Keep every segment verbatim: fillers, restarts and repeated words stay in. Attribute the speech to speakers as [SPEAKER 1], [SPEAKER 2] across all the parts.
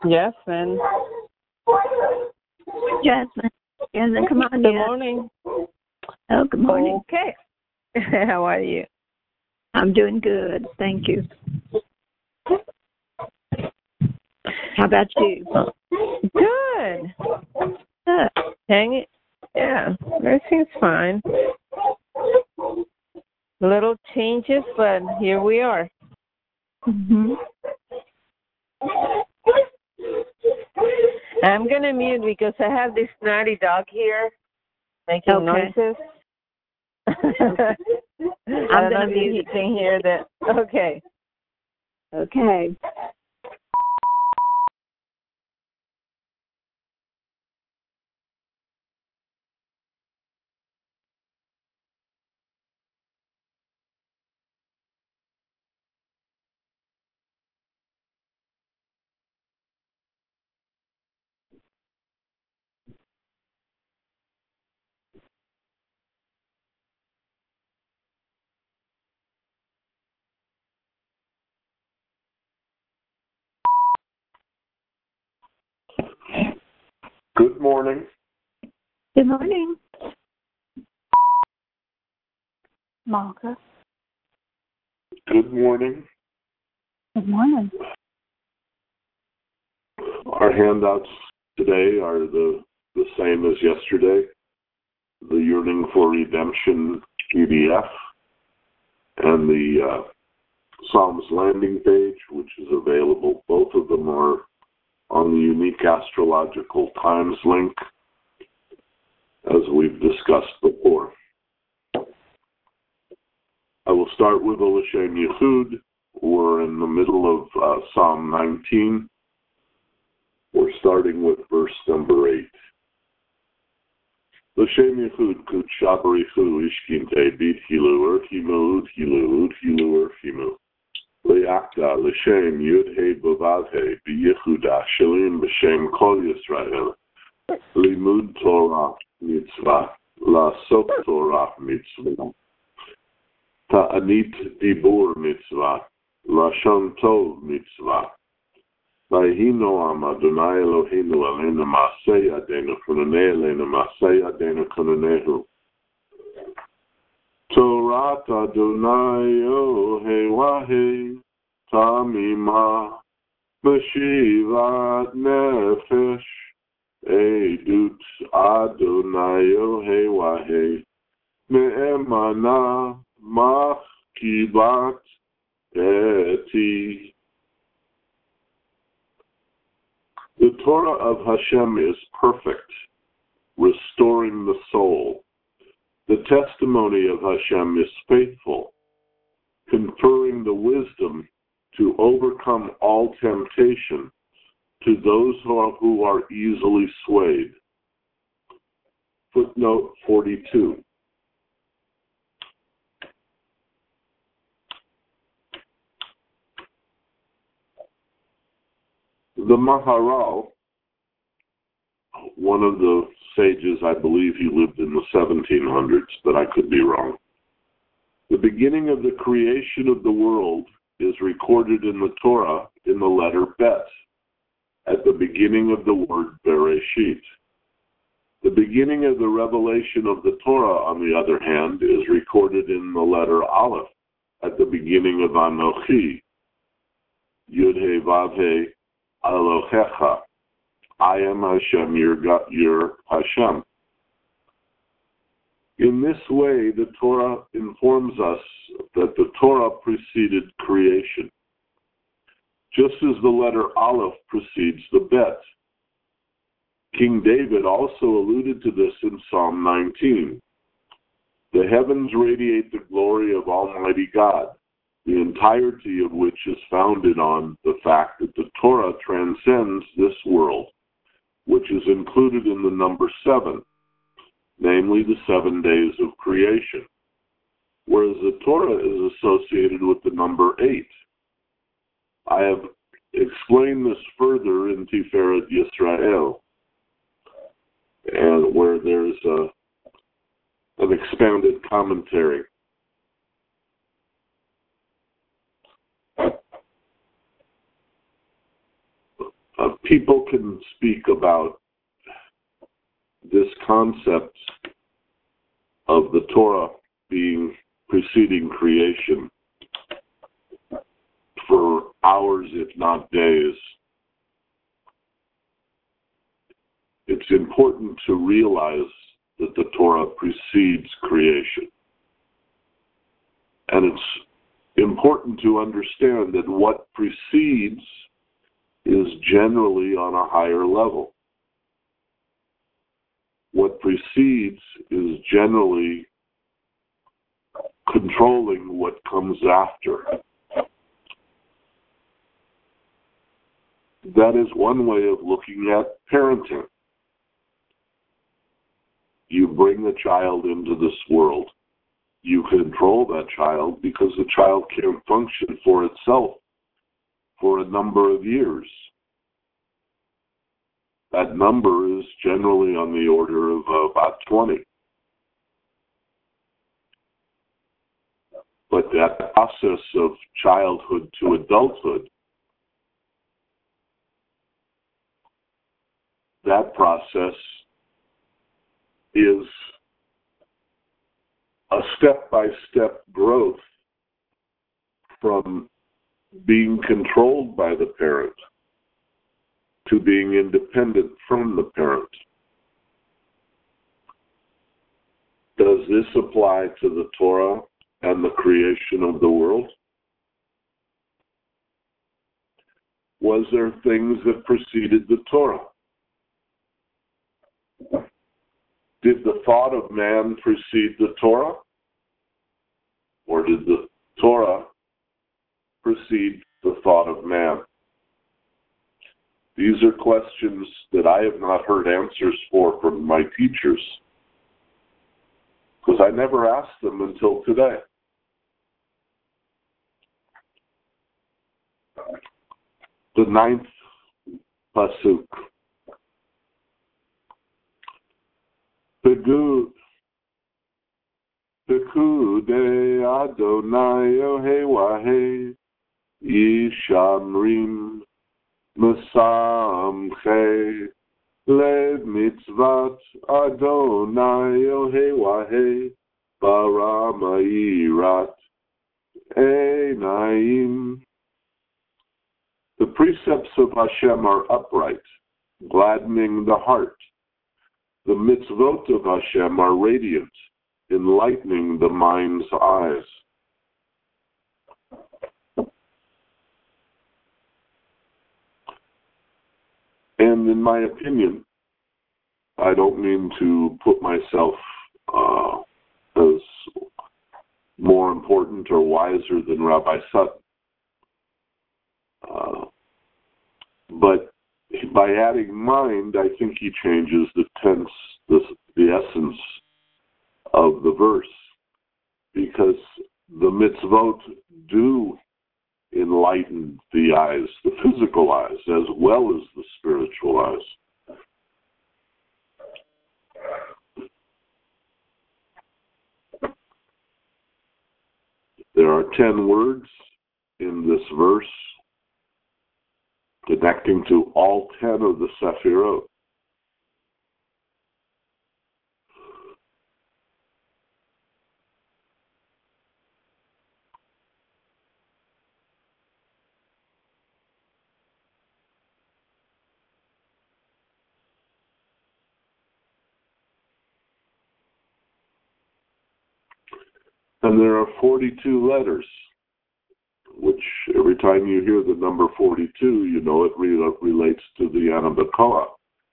[SPEAKER 1] Jasmine.
[SPEAKER 2] Jasmine. Jasmine, come on.
[SPEAKER 1] Good
[SPEAKER 2] yet.
[SPEAKER 1] morning.
[SPEAKER 2] Oh, good morning.
[SPEAKER 1] Okay. How are you?
[SPEAKER 2] I'm doing good. Thank you. How about you?
[SPEAKER 1] Good.
[SPEAKER 2] Good.
[SPEAKER 1] Hang it. Yeah, everything's fine. Little changes, but here we are.
[SPEAKER 2] Mm-hmm.
[SPEAKER 1] I'm going to mute because I have this naughty dog here making
[SPEAKER 2] Okay.
[SPEAKER 1] noises.
[SPEAKER 2] Okay.
[SPEAKER 1] I
[SPEAKER 2] I'm
[SPEAKER 1] don't know
[SPEAKER 2] going to
[SPEAKER 1] if you
[SPEAKER 2] mute.
[SPEAKER 1] can hear that. Okay.
[SPEAKER 2] Okay.
[SPEAKER 3] Good morning.
[SPEAKER 2] Good morning.
[SPEAKER 4] Marcus.
[SPEAKER 3] Good morning.
[SPEAKER 4] Good morning.
[SPEAKER 3] Our handouts today are the, the same as yesterday. The Yearning for Redemption P D F and the uh, Psalms landing page, which is available. Both of them are on the Unique Astrological Times link, as we've discussed before. I will start with the L'Shem Yichud. We're in the middle of uh, Psalm nineteen. We're starting with verse number eight. L'Shem Yichud Kudsha Barichu Ishkinte Bit Hilu Erchimu Udhilu Udhilu Erchimu Le'akta L'Shem Yud-He Bavavhe B'Yichuda Shalim B'Shem Kol Yisrael Limud Torah Mitzvah La'asok Torah Mitzvah Ta'anit Dibur Mitzvah Lashon Tov Mitzvah Vayhinoam Adonai Eloheinu Aleinu Ma'aseh Yadenu Kunanei Aleinu Ma'aseh Yadenu Kunanehu Torah Adonai Ohei Wahei Tamima Meshivat Nefesh Edut Adonai Ohei Wahei Me'emana Machkibat Eti. The Torah of Hashem is perfect, restoring the soul. The testimony of Hashem is faithful, conferring the wisdom to overcome all temptation to those who are, who are easily swayed. Footnote forty-two. The Maharal, one of the sages, I believe he lived in the seventeen hundreds, but I could be wrong. The beginning of the creation of the world is recorded in the Torah in the letter Bet, at the beginning of the word Bereshit. The beginning of the revelation of the Torah, on the other hand, is recorded in the letter Aleph, at the beginning of Anochi, Yud-He Vav-He, Elohecha. I am Hashem, your, God, your Hashem. In this way, the Torah informs us that the Torah preceded creation, just as the letter Aleph precedes the Bet. King David also alluded to this in Psalm nineteen. The heavens radiate the glory of Almighty God, the entirety of which is founded on the fact that the Torah transcends this world, which is included in the number seven, namely the seven days of creation, whereas the Torah is associated with the number eight. I have explained this further in Tiferet Yisrael, and where there's a, an expounded commentary. uh, people can speak about this concept of the Torah being preceding creation for hours, if not days. It's important to realize that the Torah precedes creation. And it's important to understand that what precedes is generally on a higher level. What precedes is generally controlling what comes after. That is one way of looking at parenting. You bring the child into this world. You control that child because the child can't function for itself for a number of years. That number is generally on the order of uh, about twenty. But that process of childhood to adulthood, that process is a step-by-step growth from being controlled by the parent to being independent from the parent. Does this apply to the Torah and the creation of the world? Was there things that preceded the Torah? Did the thought of man precede the Torah? Or did the Torah precede the thought of man? These are questions that I have not heard answers for from my teachers, because I never asked them until today. The ninth pasuk. Pekud Pekude Adonai Yohewahe Yishamrim Mesamche Lev Mitzvat Adonai Yohewahe Baramayirat Einayim. The precepts of Hashem are upright, gladdening the heart. The mitzvot of Hashem are radiant, enlightening the mind's eyes. And in my opinion, I don't mean to put myself uh, as more important or wiser than Rabbi Sutton. Uh, but by adding mind, I think he changes the tense, the, the essence of the verse, because the mitzvot do enlighten the eyes, the physical eyes, as well as the spiritual eyes. There are ten words in this verse connecting to all ten of the Sefirot. And there are forty-two letters, which every time you hear the number forty-two, you know it re- relates to the Ana B'Koach.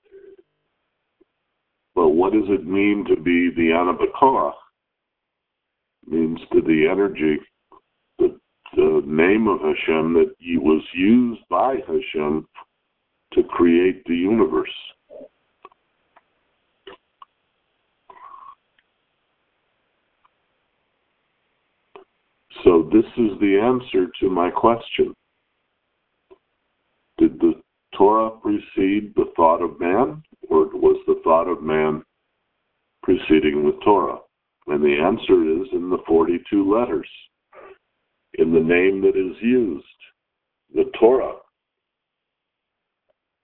[SPEAKER 3] But what does it mean to be the Ana B'Koach? It means to the energy, the, the name of Hashem that was used by Hashem to create the universe. So this is the answer to my question. Did the Torah precede the thought of man, or was the thought of man preceding the Torah? And the answer is in the forty-two letters, in the name that is used, the Torah.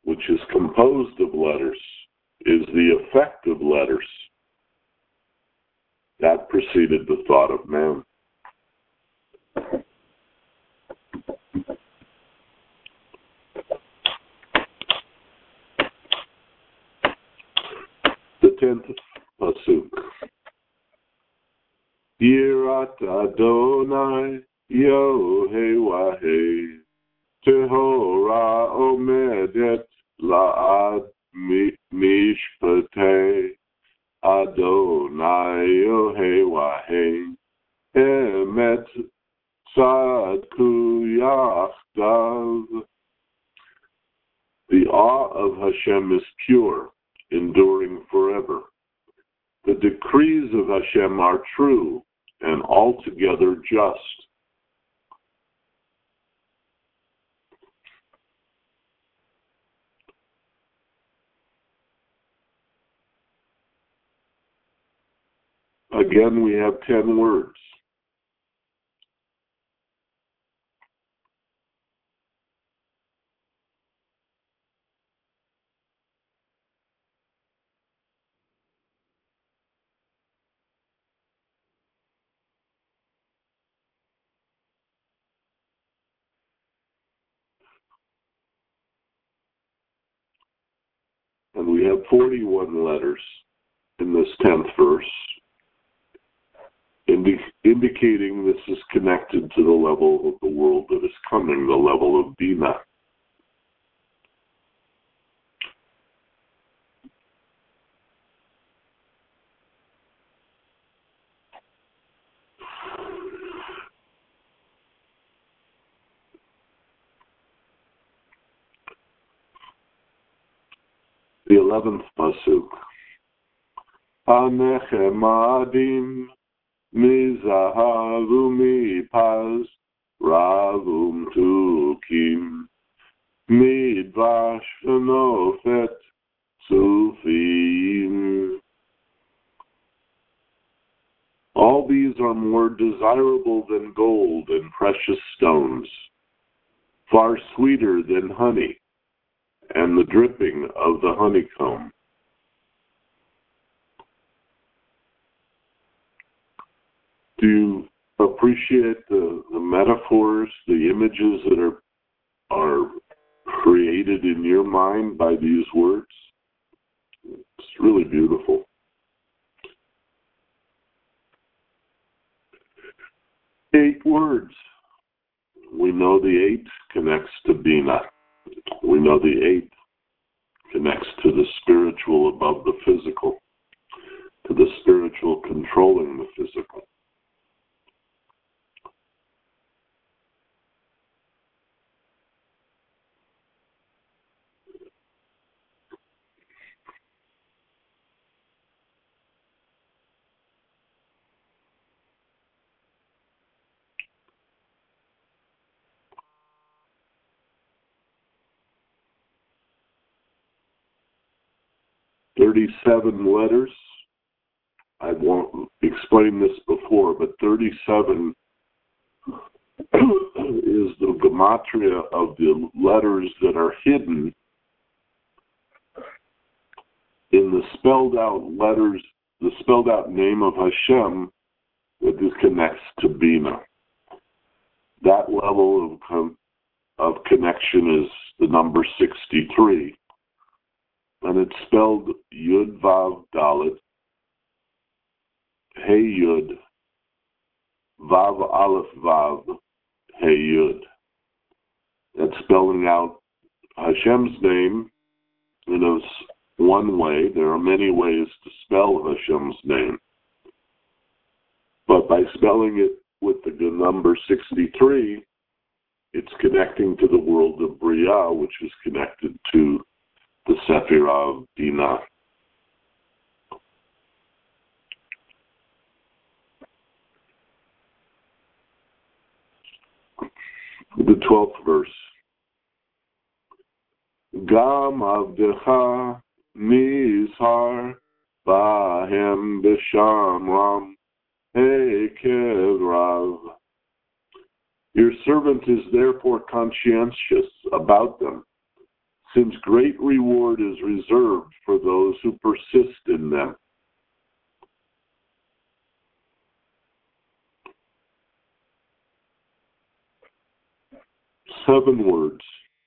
[SPEAKER 3] composed of letters is the effect of letters. That preceded the thought of man. The tenth pasuk. Yirat Adonai Yohei Tehora Omedet La'ad Mishpatei Adonai Yohei Emet Tzadku Yachdav. The awe of Hashem is pure, enduring forever. The decrees of Hashem are true and altogether just. Again, we have ten words. And we have forty-one letters in this tenth verse, indi- indicating this is connected to the level of the world that is coming, the level of Bina. The eleventh pasuk. Anechemadim mizahav umipaz ravum tukim midvash v'nofet sufim. All these are more desirable than gold and precious stones, far sweeter than honey and the dripping of the honeycomb. Do you appreciate the, the metaphors, the images that are are created in your mind by these words? It's really beautiful. Eight words. We know the eight connects to Bina. We know the eight connects to the spiritual above the physical, to the spiritual controlling the physical. thirty-seven letters. I won't explain this before, but thirty-seven is the gematria of the letters that are hidden in the spelled out letters, the spelled out name of Hashem that this connects to Bina. That level of con- of connection is the number sixty-three. And it's spelled Yud Vav Dalet, Hey Yud, Vav Aleph Vav, Hey Yud. That's spelling out Hashem's name in a one way. There are many ways to spell Hashem's name. But by spelling it with the number sixty-three, it's connecting to the world of Bria, which is connected to the Sephirah of Bina. The twelfth verse. Gam avdecha mizhar bahem b'shamram hekev rav. Your servant is therefore conscientious about them, since great reward is reserved for those who persist in them. Seven words.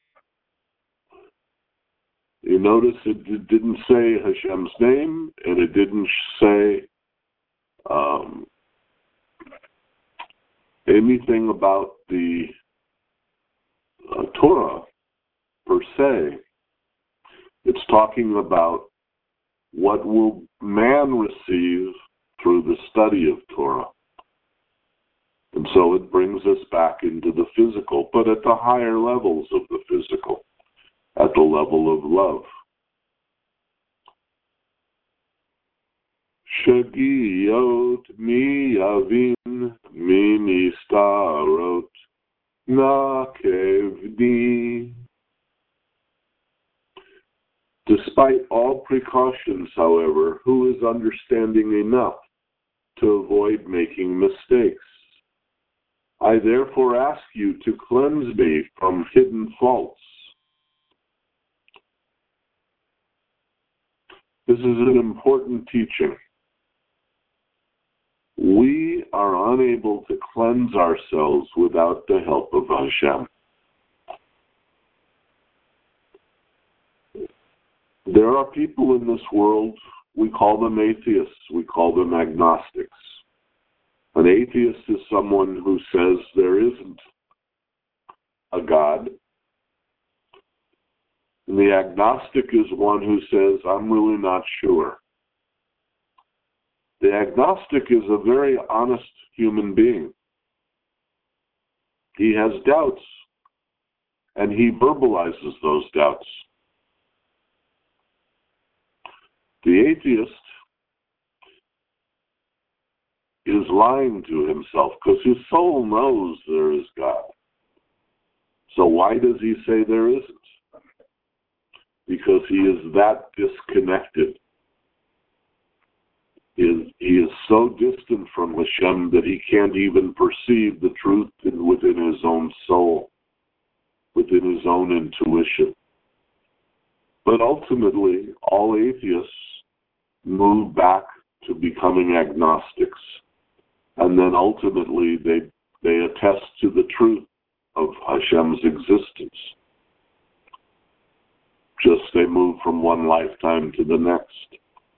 [SPEAKER 3] You notice it didn't say Hashem's name, and it didn't say um, anything about the uh, Torah per se. It's talking about what will man receive through the study of Torah. And so it brings us back into the physical, but at the higher levels of the physical, at the level of love. Shagiyot mi yavin mi nistarot nakevni. Despite all precautions, however, who is understanding enough to avoid making mistakes? I therefore ask you to cleanse me from hidden faults. This is an important teaching. We are unable to cleanse ourselves without the help of Hashem. There are people in this world, we call them atheists, we call them agnostics. An atheist is someone who says there isn't a God. And the agnostic is one who says, I'm really not sure. The agnostic is a very honest human being. He has doubts, and he verbalizes those doubts. The atheist is lying to himself because his soul knows there is God. So why does he say there isn't? Because he is that disconnected. He is, he is so distant from Hashem that he can't even perceive the truth within his own soul, within his own intuition. But ultimately, all atheists move back to becoming agnostics. And then ultimately they they attest to the truth of Hashem's existence. Just they move from one lifetime to the next.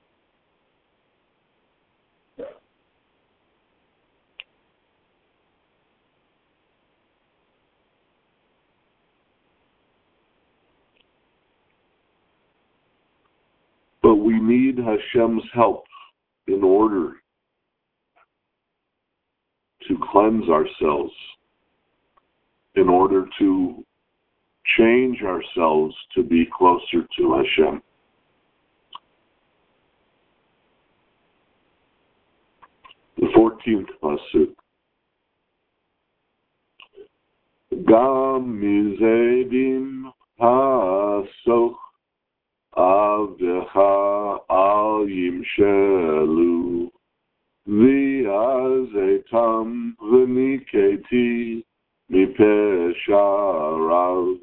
[SPEAKER 3] But we need Hashem's help in order to cleanse ourselves, in order to change ourselves to be closer to Hashem. The fourteenth pasuk. Gam mizedim hasoch avdecha al yimshelu v'azetam v'niketi mipesharav.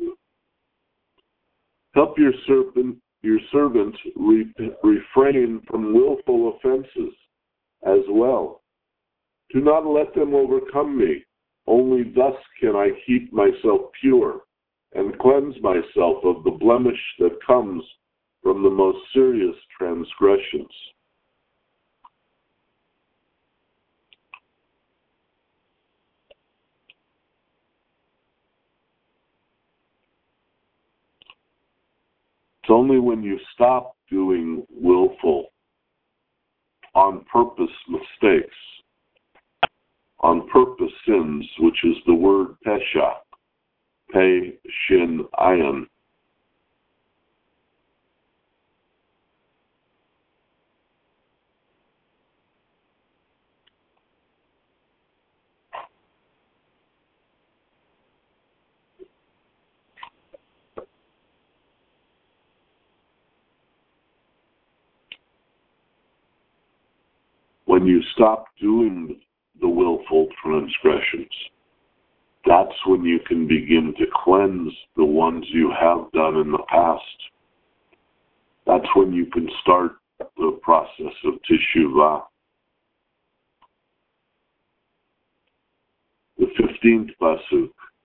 [SPEAKER 3] Help your servant, your servant re- refrain from willful offenses as well. Do not let them overcome me. Only thus can I keep myself pure and cleanse myself of the blemish that comes from the most serious transgressions. It's only when you stop doing willful, on purpose mistakes, on purpose sins, which is the word pesha, pe, shin, ayin. When you stop doing the willful transgressions, That's when you can begin to cleanse the ones you have done in the past. That's when you can start the process of teshuvah. The fifteenth pasuk.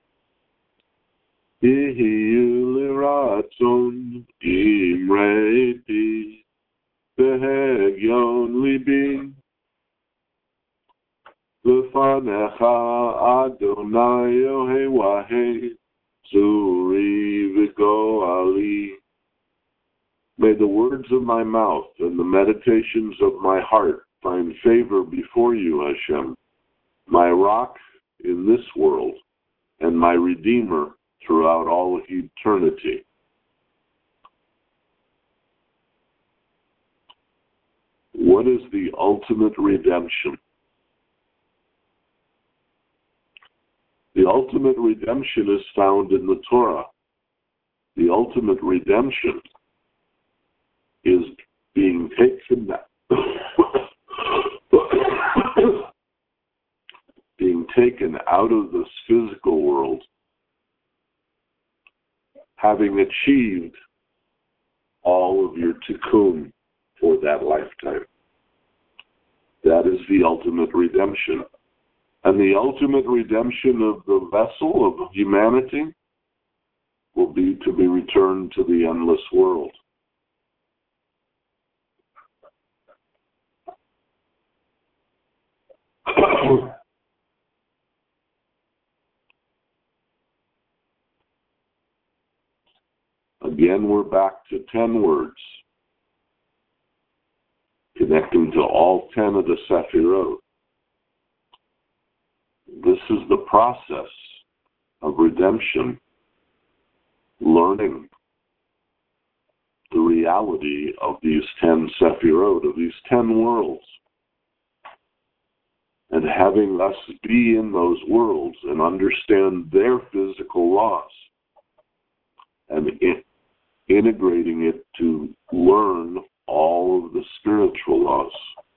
[SPEAKER 3] Ihiyu liratzon imreiti behegyon libi lefanecha Adonai Yohewahe zuri v'goali. May the words of my mouth and the meditations of my heart find favor before you, Hashem, my rock in this world and my Redeemer throughout all eternity. What is the ultimate redemption? The ultimate redemption is found in the Torah. The ultimate redemption is being taken being taken out of this physical world, having achieved all of your tikkun for that lifetime. That is the ultimate redemption. And the ultimate redemption of the vessel of humanity will be to be returned to the endless world. Again, we're back to ten words, connecting to all ten of the Sefirot. This is the process of redemption, learning the reality of these ten Sefirot, of these ten worlds, and having us be in those worlds and understand their physical laws, and in, integrating it to learn all of the spiritual laws.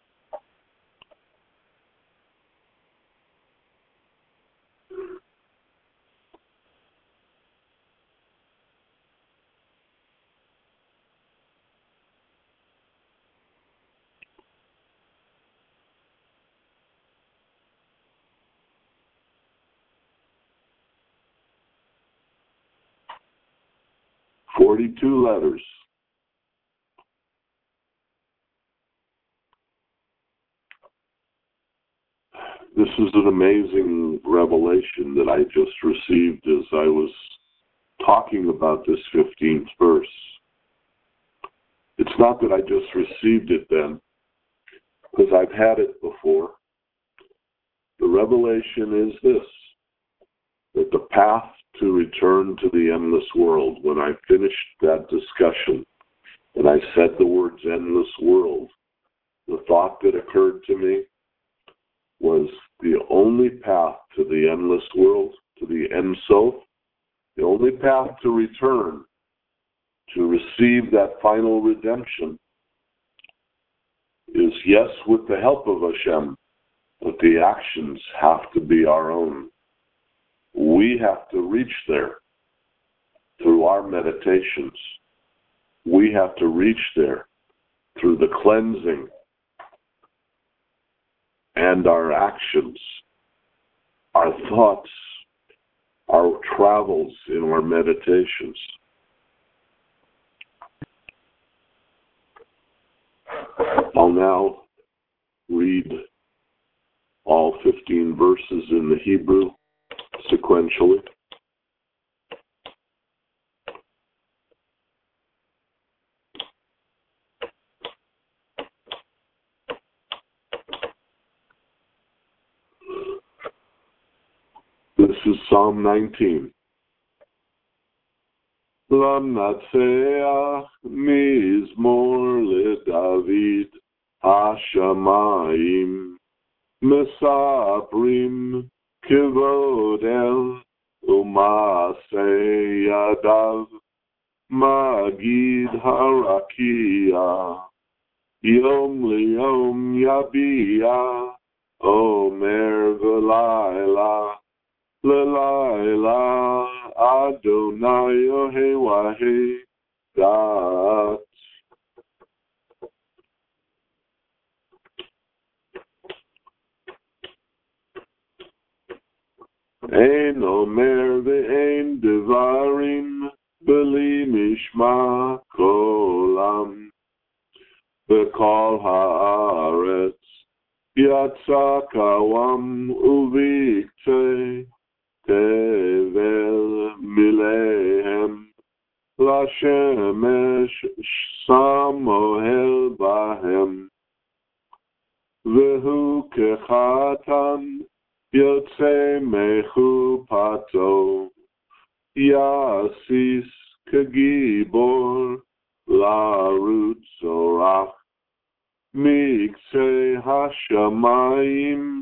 [SPEAKER 3] Forty-two letters. This is an amazing revelation that I just received as I was talking about this fifteenth verse. It's not that I just received it then, because I've had it before. The revelation is this, that the path to return to the endless world, when I finished that discussion and I said the words endless world, the thought that occurred to me was the only path to the endless world, to the Ein Sof, the only path to return, to receive that final redemption is, yes, with the help of Hashem, but the actions have to be our own. We have to reach there through our meditations. We have to reach there through the cleansing and our actions, our thoughts, our travels in our meditations. I'll now read all fifteen verses in the Hebrew sequentially. This is Psalm nineteen. L'mnatseach mizmor leDavid hashamayim mesaprim kivod el u'maaseh yadav magid harakia yom liyom yabia omer v'layla Lelaila Adonai Yohewahe Dat. Ein Omer ve'ein Devarim Beli Mishma Kolam V'kol haaretz Yatsa Kawam Uvikte Tevel Milehem Lashemesh Samohel Bahem Vehu Kechatan Yotze Mechupato Yasis Kagibor Larut Zorach Mikse Hashamayim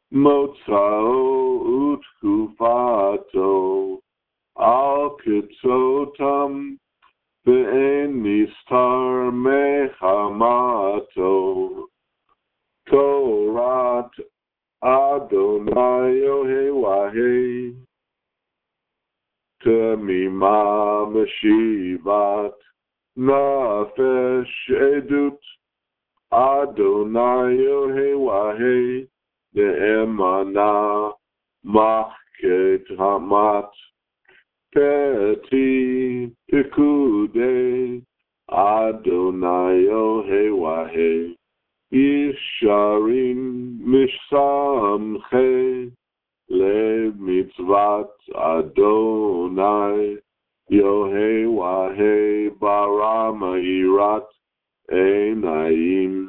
[SPEAKER 3] Motzao Utkufato Al Ketzotam Ve'en Nistar Mechamato Torat Adonai Yohewahe Temima Meshivat Nafesh Edut Adonai Yohewahe Ne'emana Machket Hamat Peti Pikude Adonai Yohewahe Yisharim Mishsamche LeMitzvat Adonai Yohewahe Barama Irat Einayim.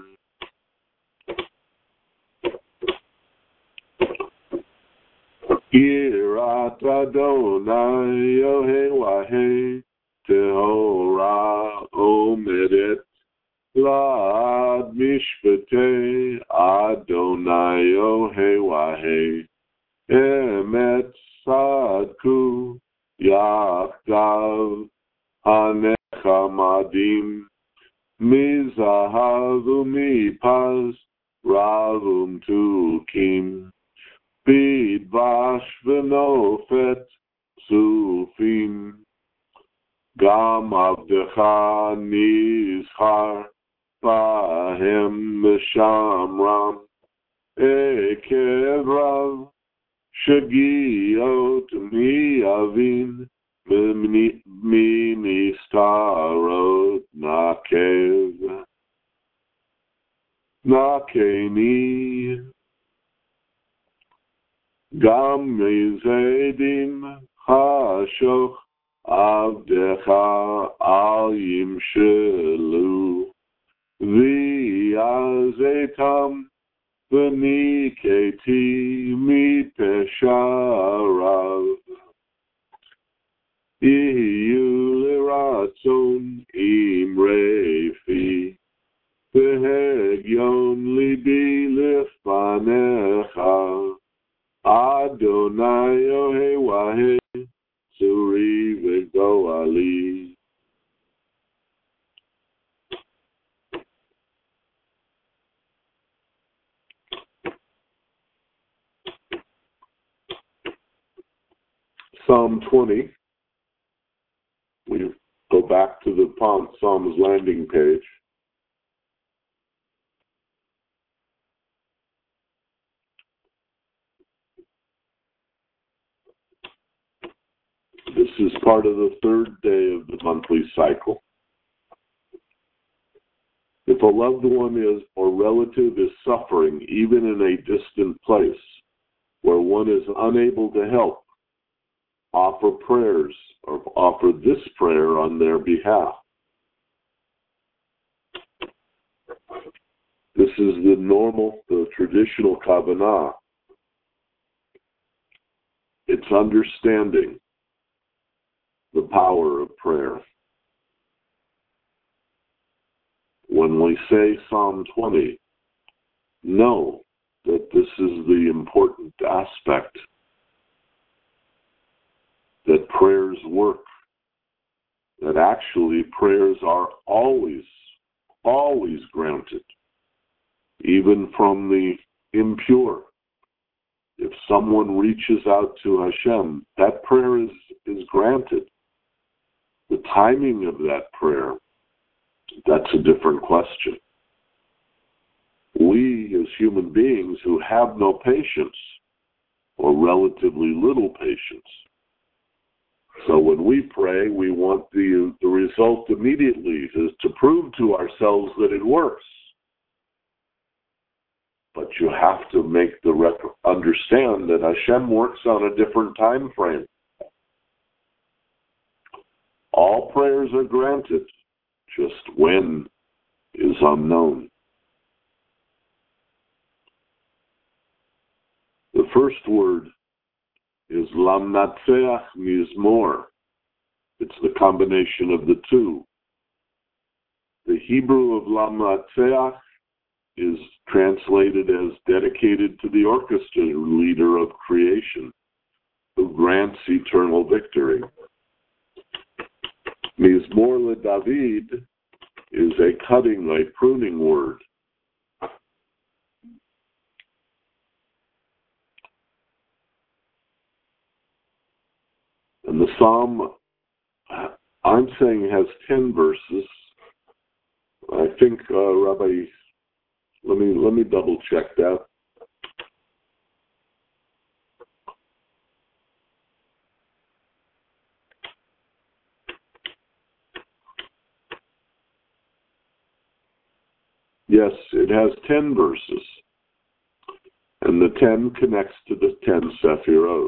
[SPEAKER 3] Yirat Adonai Yohewahe Tehora Omedet Lad Mishpate Adonai Yohewahe Emet Sadku Yachdav Hanechamadim Mizahav Umipaz Ravum Tukim Bidvash Venofet Sufim Gam Avdecha Nizchar Bahem Meshamram Ekev Rav Shagiot Miavin Ministarot Nakev Nakeni Gam Mizedim Hashoch Avdecha Al Yimshelu V'yazetam V'niketi Mipesharav Iyu Leratzon Imrefi V'hegyon Libi Lifpanecha Adonai Yohewahe Suri V'goali. Psalm twenty. We go back to the Psalms landing page. This is part of the third day of the monthly cycle. If a loved one is or relative is suffering, even in a distant place where one is unable to help, offer prayers or offer this prayer on their behalf. This is the normal, the traditional Kavanah. It's understanding the power of prayer. When we say Psalm twenty, know that this is the important aspect, that prayers work, that actually prayers are always, always granted, even from the impure. If someone reaches out to Hashem, that prayer is, is granted. The timing of that prayer, that's a different question. We, as human beings who have no patience, or relatively little patience, so when we pray, we want the, the result immediately to, to prove to ourselves that it works. But you have to make the rec- understand that Hashem works on a different time frame. All prayers are granted, just when is unknown. The first word is Lamnatseach Mizmor. It's the combination of the two. The Hebrew of Lamnatseach is translated as dedicated to the orchestra leader of creation, who grants eternal victory. Mizmor LeDavid is a cutting, a pruning word. And the psalm, I'm saying, has ten verses. I think, uh, Rabbi, let me let me double check that. Yes, it has ten verses, and the ten connects to the ten Sephirot.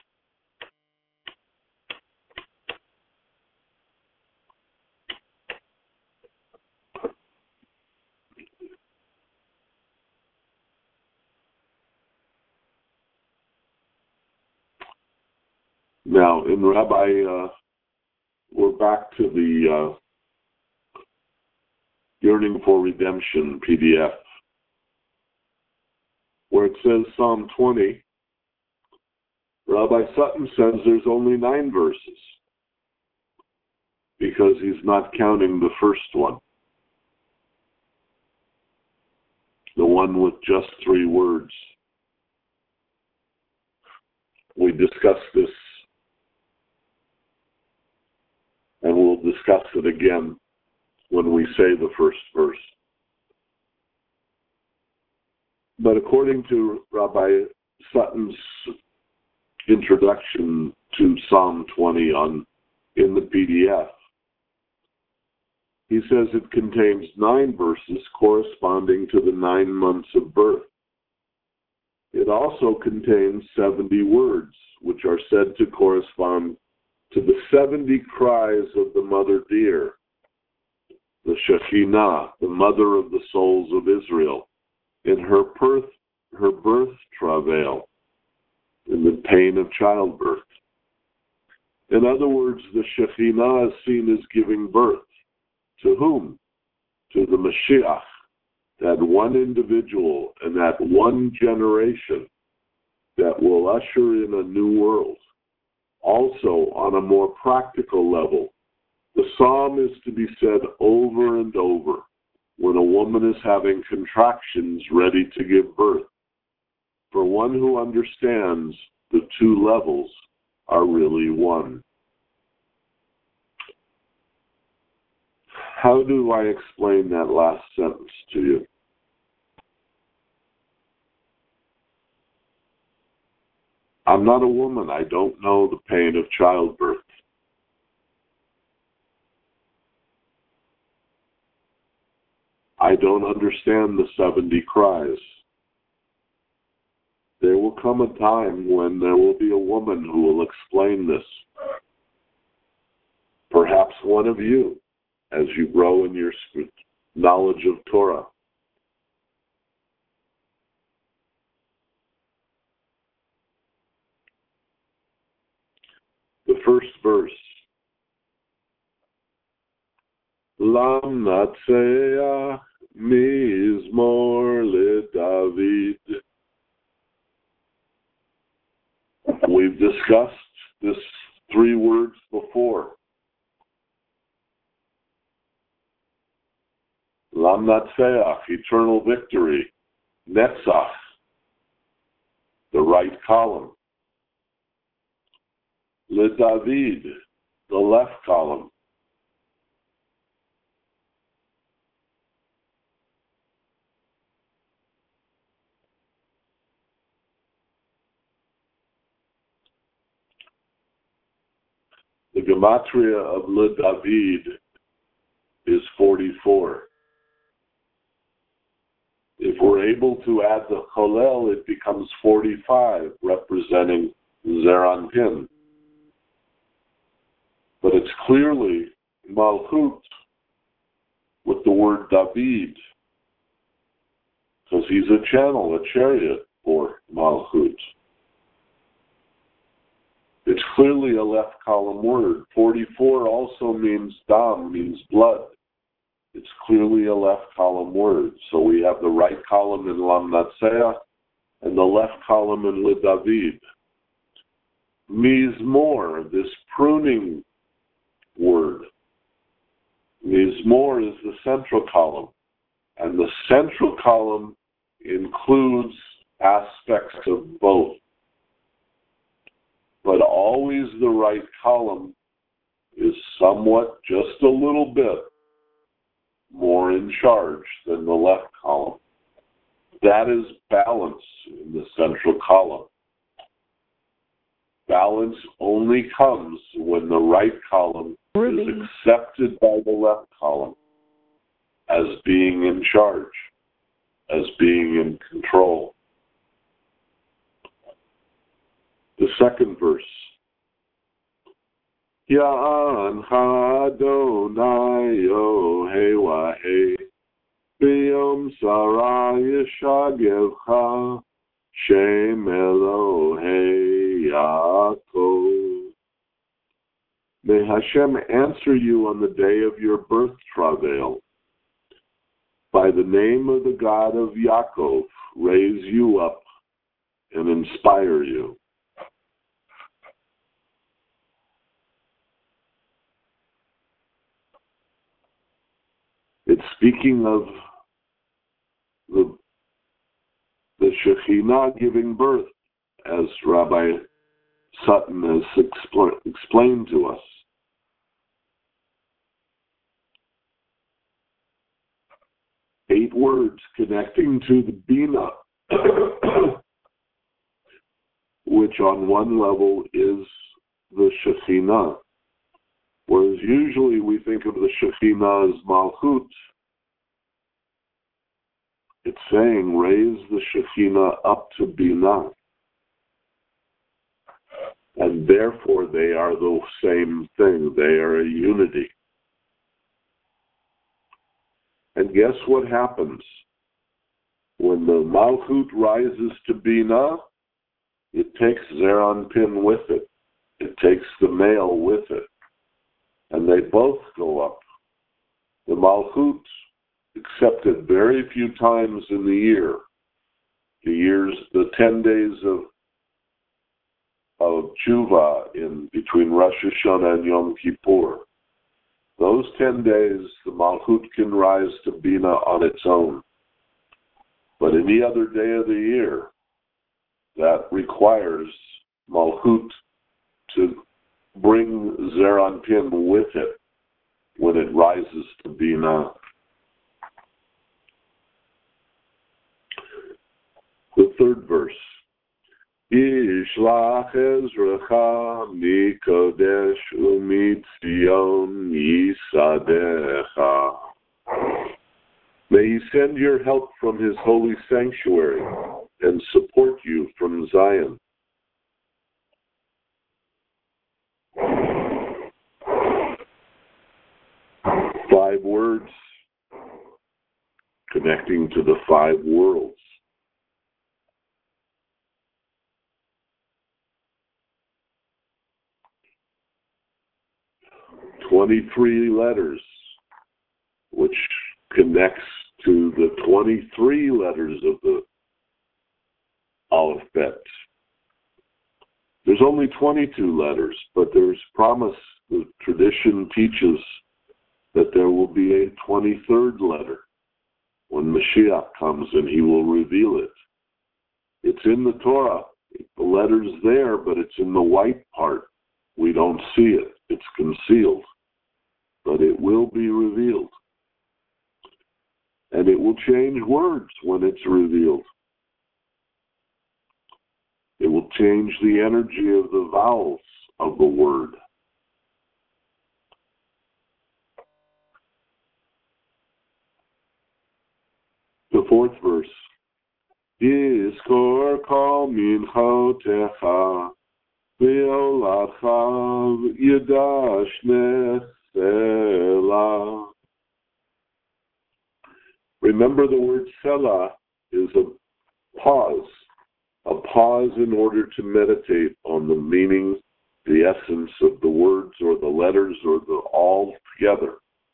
[SPEAKER 3] Now, in Rabbi, uh, we're back to the uh, Yearning for Redemption P D F, where it says Psalm twenty. Rabbi Sutton says there's only nine verses because he's not counting the first one, the one with just three words. We discussed this, and we'll discuss it again when we say the first verse. But according to Rabbi Sutton's introduction to Psalm twenty on in the P D F, he says it contains nine verses corresponding to the nine months of birth. It also contains seventy words, which are said to correspond to the seventy cries of the mother deer, the Shekhinah, the mother of the souls of Israel, in her birth, her birth travail, in the pain of childbirth. In other words, the Shekhinah is seen as giving birth. To whom? To the Mashiach, that one individual and that one generation that will usher in a new world. Also, on a more practical level, the psalm is to be said over and over when a woman is having contractions ready to give birth. For one who understands the two levels are really one. How do I explain that last sentence to you? I'm not a woman. I don't know the pain of childbirth. I don't understand the seventy cries. There will come a time when there will be a woman who will explain this. Perhaps one of you, as you grow in your knowledge of Torah. The first verse. Lam natseach mizmor LeDavid. We've discussed this three words before. Lam natseach, eternal victory. Netzach, the right column. LeDavid, the left column. The gematria of LeDavid is forty-four. If we're able to add the Cholel, it becomes forty-five, representing Zeir Anpin. But it's clearly Malchut with the word David, because he's a channel, a chariot for Malchut. It's clearly a left column word. forty-four also means dam, means blood. It's clearly a left column word. So we have the right column in Lamnatseach and the left column in LeDavid. Mizmor, this pruning word. Mizmor is the central column. And the central column includes aspects of both. But always the right column is somewhat, just a little bit, more in charge than the left column. That is balance in the central column. Balance only comes when the right column Ruby. is accepted by the left column as being in charge, as being in control. The second verse. Ya'an ha'adonai yohei wahei b'yom sarah yishagevcha Shem Elohei Yaakov. May Hashem answer you on the day of your birth travail. By the name of the God of Yaakov, raise you up and inspire you. It's speaking of the, the Shekhinah giving birth, as Rabbi Sutton has expl- explained to us. Eight words connecting to the Bina, which on one level is the Shekhinah. Whereas usually we think of the Shekhinah as Malchut. It's saying, raise the Shekhinah up to Binah. And therefore they are the same thing. They are a unity. And guess what happens? When the Malchut rises to Binah, it takes Zeir Anpin with it. It takes the male with it. And they both go up. The Malchut accepted very few times in the year. The years, the ten days of of Tshuva in between Rosh Hashanah and Yom Kippur. Those ten days, the Malchut can rise to Bina on its own. But any other day of the year, that requires Malchut to bring Zeir Anpin with it when it rises to Bina. The third verse. Yishlach Ezracha mikodesh umitzion yisadecha. May he send your help from his holy sanctuary and support you from Zion. Five words connecting to the five worlds. twenty-three letters, which connects to the twenty-three letters of the alphabet. There's only twenty-two letters, but there's promise. The tradition teaches that there will be a twenty-third letter when Mashiach comes and he will reveal it. It's in the Torah, The letter's there, but it's in the white part. We don't see it. It's concealed. But it will be revealed. And it will change words when it's revealed. It will change the energy of the vowels of the word. The fourth verse. Yizkor kol minchotecha v'olatcha yadash nesela. Remember, the word selah is a pause. A pause in order to meditate on the meaning, the essence of the words or the letters or the all together.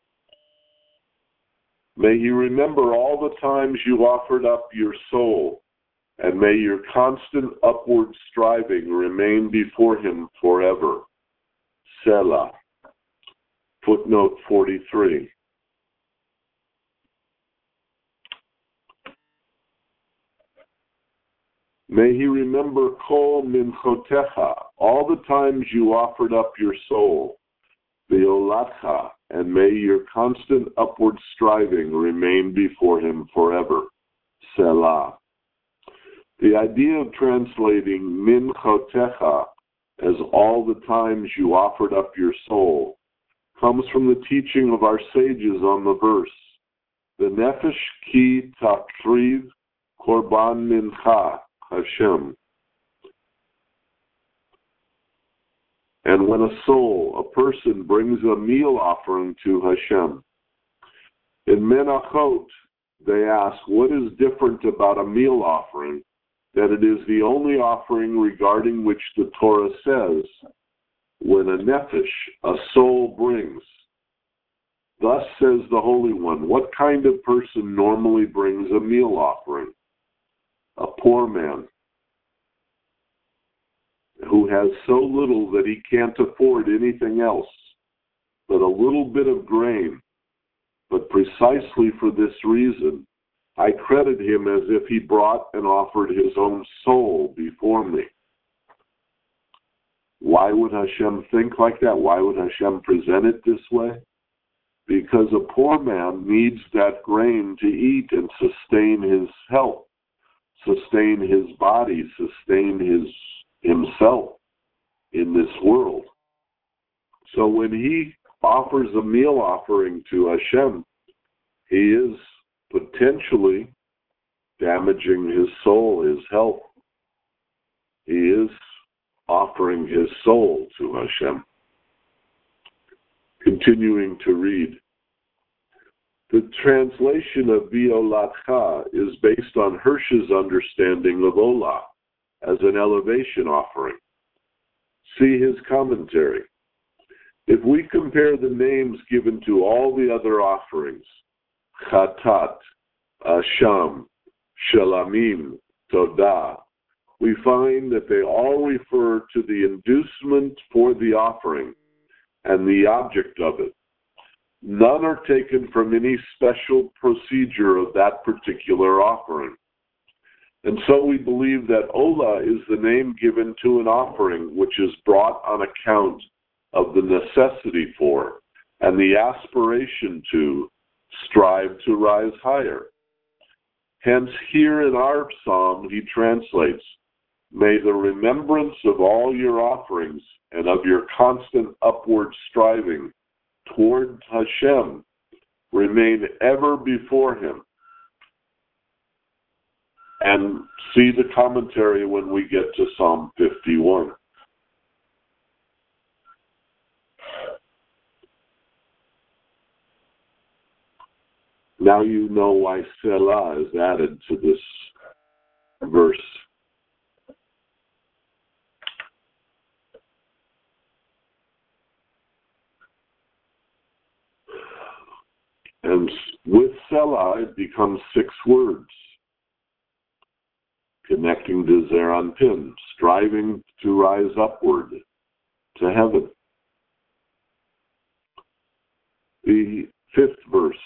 [SPEAKER 3] May you remember all the times you offered up your soul, and may your constant upward striving remain before him forever. Selah. Footnote forty-three. May he remember kol minchotecha, all the times you offered up your soul, v'olatcha, and may your constant upward striving remain before him forever. Selah. The idea of translating minchotecha as all the times you offered up your soul comes from the teaching of our sages on the verse, the nefesh ki takriv korban mincha Hashem. And when a soul, a person, brings a meal offering to Hashem, in Menachot, they ask, what is different about a meal offering, that it is the only offering regarding which the Torah says, when a nefesh, a soul, brings. Thus says the Holy One, what kind of person normally brings a meal offering? A poor man who has so little that he can't afford anything else but a little bit of grain. But precisely for this reason, I credit him as if he brought and offered his own soul before me. Why would Hashem think like that? Why would Hashem present it this way? Because a poor man needs that grain to eat and sustain his health, sustain his body, sustain his himself in this world. So when he offers a meal offering to Hashem, he is potentially damaging his soul, his health. He is offering his soul to Hashem. Continuing to read. The translation of V'olatcha is based on Hirsch's understanding of Olah as an elevation offering. See his commentary. If we compare the names given to all the other offerings, Chatat, Asham, Shalamim, Todah, we find that they all refer to the inducement for the offering and the object of it. None are taken from any special procedure of that particular offering. And so we believe that Olah is the name given to an offering which is brought on account of the necessity for and the aspiration to strive to rise higher. Hence, here in our psalm, he translates, may the remembrance of all your offerings and of your constant upward striving toward Hashem remain ever before him. And see the commentary when we get to Psalm fifty-one. Now you know why Selah is added to this verse. And with Selah, it becomes six words, connecting to Zeranpin, striving to rise upward to heaven. The fifth verse.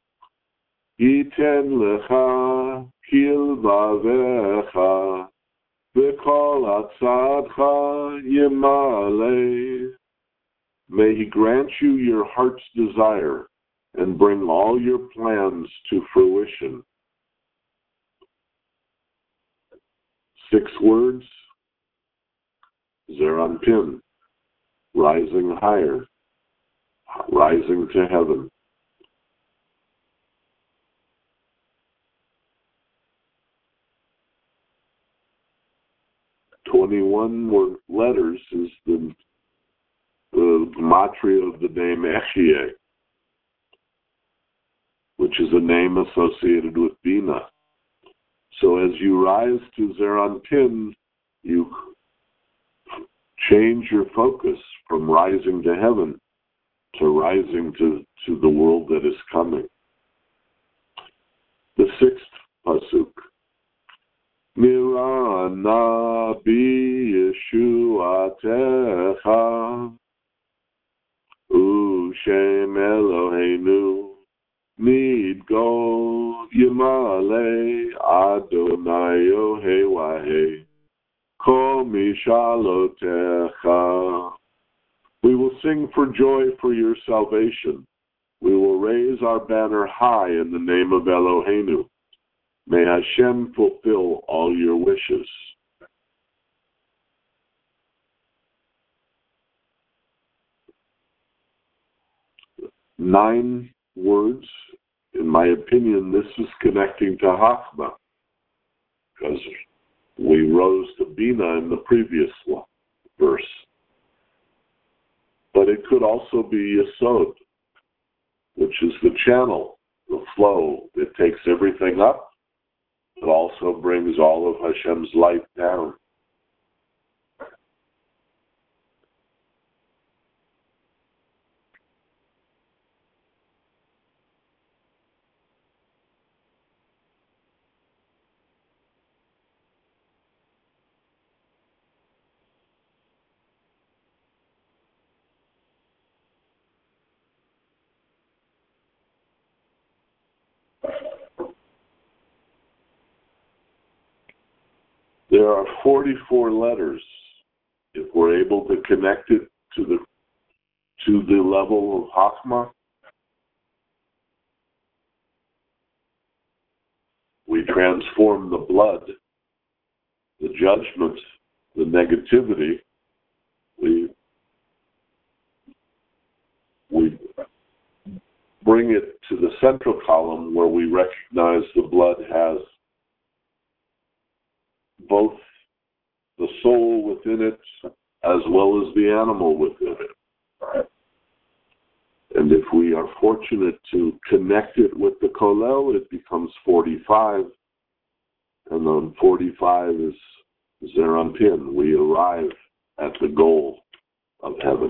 [SPEAKER 3] Yiten lecha kilvavecha V'kol atzadcha yimale. May he grant you your heart's desire and bring all your plans to fruition. Six words. Zeir Anpin, rising higher, rising to heaven. Twenty-one word letters is the, the gematria of the name Echie, which is a name associated with Bina. So as you rise to Zeir Anpin, you change your focus from rising to heaven to rising to, to the world that is coming. The sixth pasuk. Mirana bi Yeshuatecha Ushem Eloheinu Nidgo Yimale Adonai Yohewahe Kol Mishalotecha. We will sing for joy for your salvation. We will raise our banner high in the name of Eloheinu. May Hashem fulfill all your wishes. Nine words. In my opinion, this is connecting to Chachma, because we rose to Bina in the previous one, verse. But it could also be Yesod, which is the channel, the flow. It takes everything up. It also brings all of Hashem's light down. There are forty-four letters. If we're able to connect it to the to the level of Chachma, we transform the blood, the judgment, the negativity. We we bring it to the central column where we recognize the blood has both the soul within it as well as the animal within it. And if we are fortunate to connect it with the Kolel, it becomes forty-five. And then forty-five is Zeir Anpin. We arrive at the goal of heaven.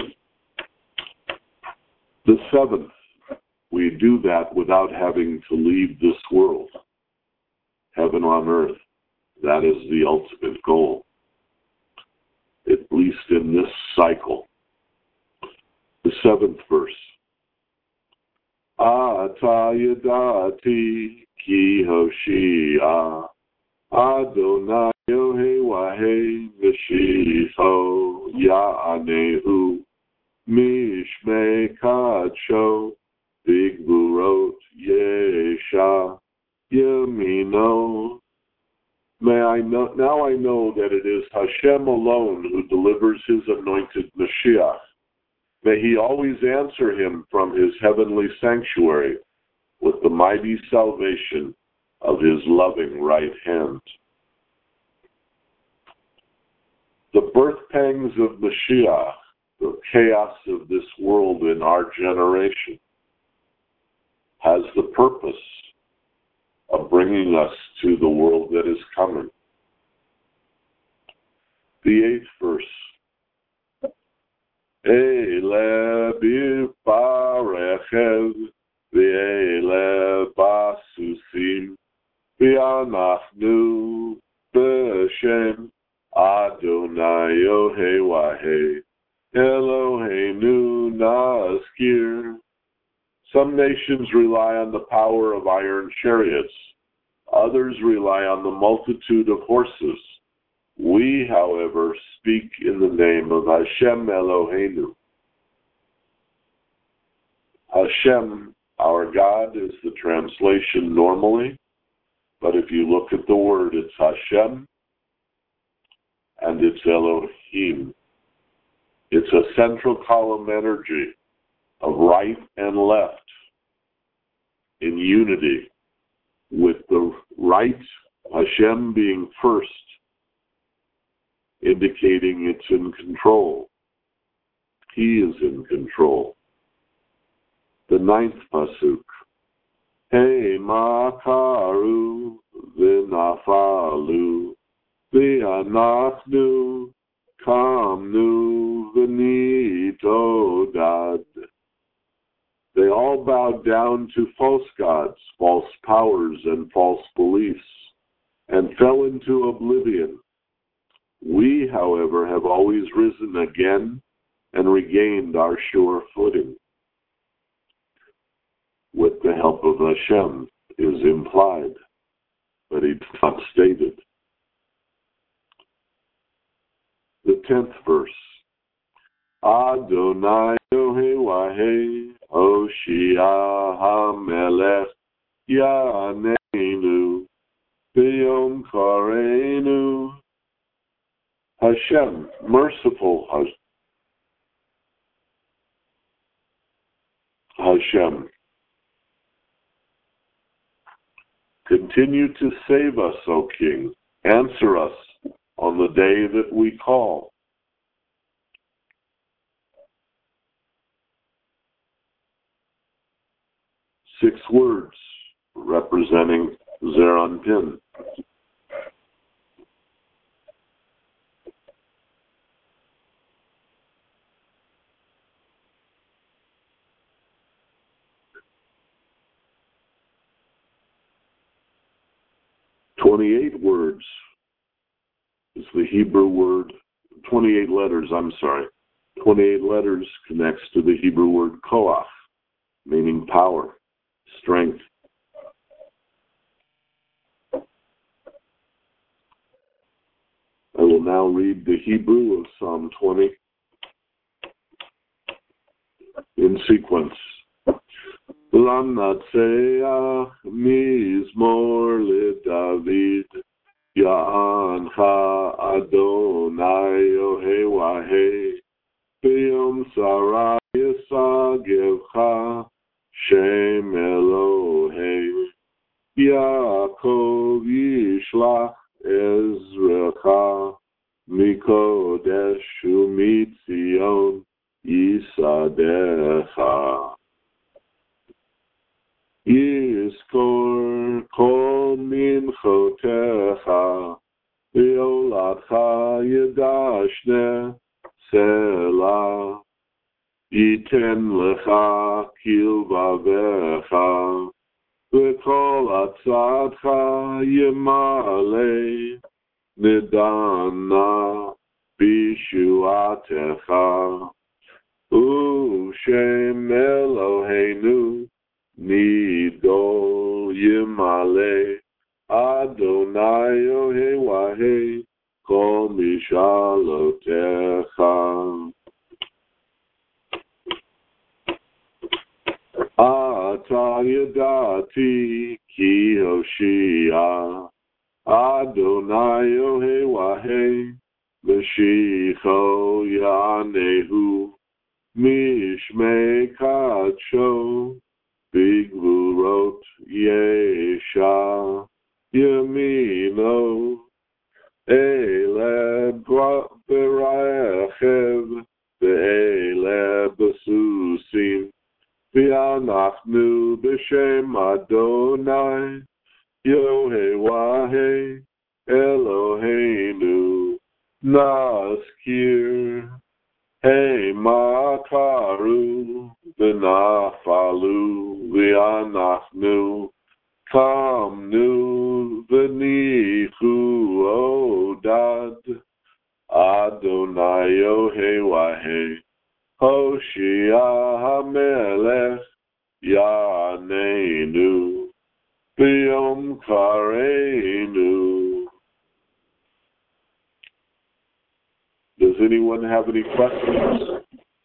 [SPEAKER 3] The seventh, we do that without having to leave this world. Heaven on earth. That is the ultimate goal, at least in this cycle. The seventh verse. Ata yadati ki hoshia Adonai Yohewahe V'shiho Ya'anehu Mishmei Kadsho Bigburot Yesha Yamino. May I know, now I know that it is Hashem alone who delivers his anointed Mashiach. May he always answer him from his heavenly sanctuary with the mighty salvation of his loving right hand. The birth pangs of Mashiach, the chaos of this world in our generation, has the purpose of bringing us to the world that is coming. The eighth verse. Eile b'parechev v'eile b'susim v'anachnu b'shem Adonai Yohewahe Eloheinu Nazkir. Some nations rely on the power of iron chariots. Others rely on the multitude of horses. We, however, speak in the name of Hashem Eloheinu. Hashem, our God, is the translation normally, but if you look at the word, it's Hashem and it's Elohim. It's a central column energy of right and left in unity, with the right, Hashem, being first, indicating it's in control. He is in control. The ninth pasuk. Hey makaru v'nafalu v'anachnu kamnu v'nitodad. They all bowed down to false gods, false powers, and false beliefs, and fell into oblivion. We, however, have always risen again and regained our sure footing. With the help of Hashem is implied, but it's not stated. The tenth verse. Adonai Yohewahei Hoshia HaMelech Yaneinu B'yom Kareinu. Hashem, merciful Hashem, continue to save us, O King. Answer us on the day that we call. Six words representing Zeranpin. Twenty-eight words is the Hebrew word, twenty-eight letters, I'm sorry. twenty-eight letters connects to the Hebrew word koach, meaning power, strength. I will now read the Hebrew of Psalm twenty in sequence. L'natseach mizmor leDavid, Ya'ancha Adonai Yohewahei, B'yom Sarah Yisagevcha, Shem Elohei, Yaakov Yishlach Ezrecha, Mikodesh u'mitzion Yisadecha. Yizkor kol minchotecha, V'yoladcha yedashne selah, Yiten lecha kilvavecha, V'kol atzadcha yemale, Nidana bishuatecha, U'shem Eloheinu, Nidol Yimale, Adonai Yohewahei, Kol Mishalotecha. Ata Yadati Ki Hoshia, Adonai Yohewahei, Meshicho Yanehu, Mishmei Kadsho, Bigvurot Yesha Yamino Ele Berachev Ve'ele Besusim V'anachnu B'Shem Adonai Yohewahei Eloheinu Naskir Hey Makaru V'nafalu v'anachnu kamnu v'nichu odad Adonai Yohewahei Hoshia HaMelech Yaneinu B'yom Kareinu. Does anyone have any questions?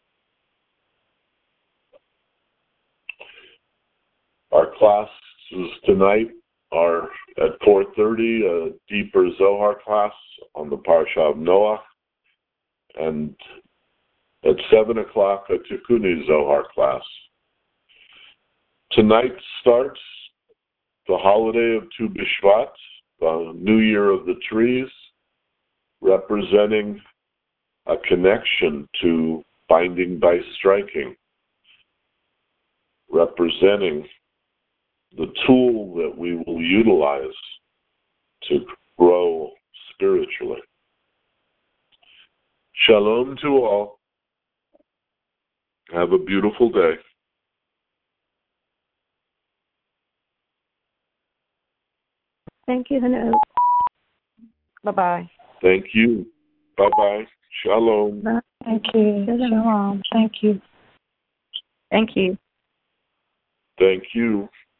[SPEAKER 3] Our classes tonight are at four thirty, a deeper Zohar class on the Parsha of Noah, and at seven o'clock, a Tikkuni Zohar class. Tonight starts the holiday of Tu B'Shvat, the New Year of the Trees, representing a connection to binding by striking, representing the tool that we will utilize to grow spiritually. Shalom to all. Have a beautiful day.
[SPEAKER 2] Thank you, Hanu.
[SPEAKER 1] Bye-bye.
[SPEAKER 3] Thank you. Bye-bye. Shalom.
[SPEAKER 2] Bye.
[SPEAKER 4] Thank you. Shalom. Thank you.
[SPEAKER 2] Thank you.
[SPEAKER 3] Thank you.